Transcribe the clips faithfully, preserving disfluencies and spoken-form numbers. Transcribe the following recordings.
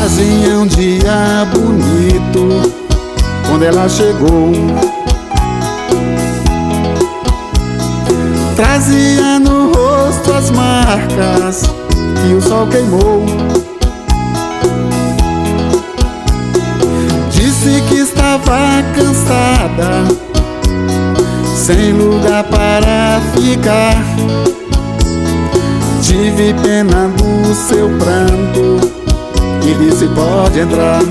Fazia um dia bonito quando ela chegou. Trazia no rosto as marcas que o sol queimou. Disse que estava cansada, sem lugar para ficar. Tive pena do seu pranto e disse: pode entrar.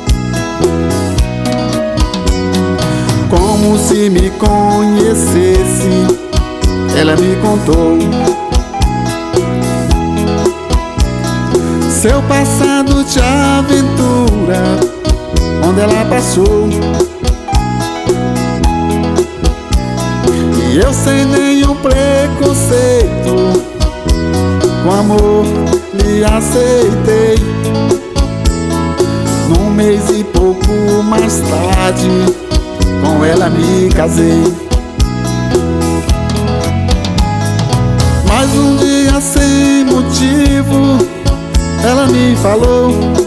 Como se me conhecesse, ela me contou seu passado de aventura, onde ela passou. E eu sem nenhum preconceito, com amor lhe aceitei. Num mês e pouco mais tarde, com ela me casei. Mas um dia sem motivo, ela me falou: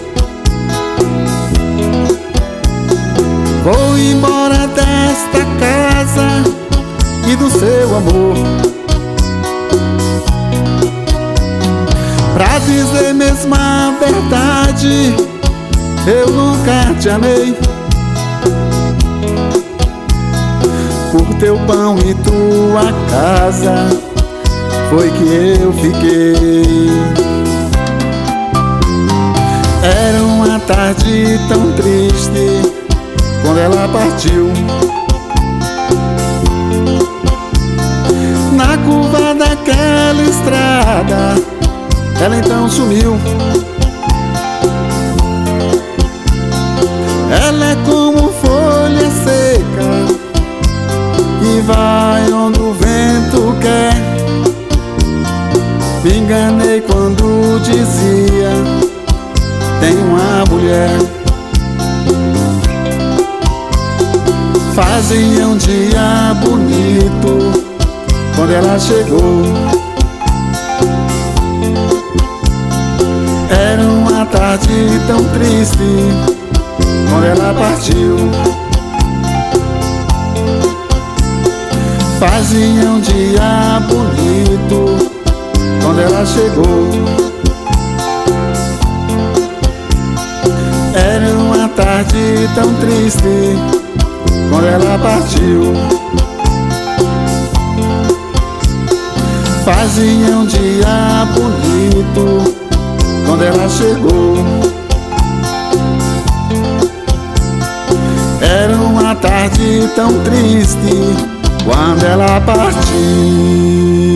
vou embora desta casa e do seu amor. Pra dizer mesmo a verdade, eu nunca te amei. Por teu pão e tua casa foi que eu fiquei. Era uma tarde tão triste quando ela partiu. Na curva daquela estrada, ela então sumiu. Ela é como folha seca que vai onde o vento quer. Me enganei quando dizia: tem uma mulher. Fazia um dia bonito quando ela chegou. Era uma tarde tão triste quando ela partiu. Fazia um dia bonito quando ela chegou. Era uma tarde tão triste quando ela partiu. Fazia um dia bonito quando ela chegou. Era uma tarde tão triste quando ela partiu.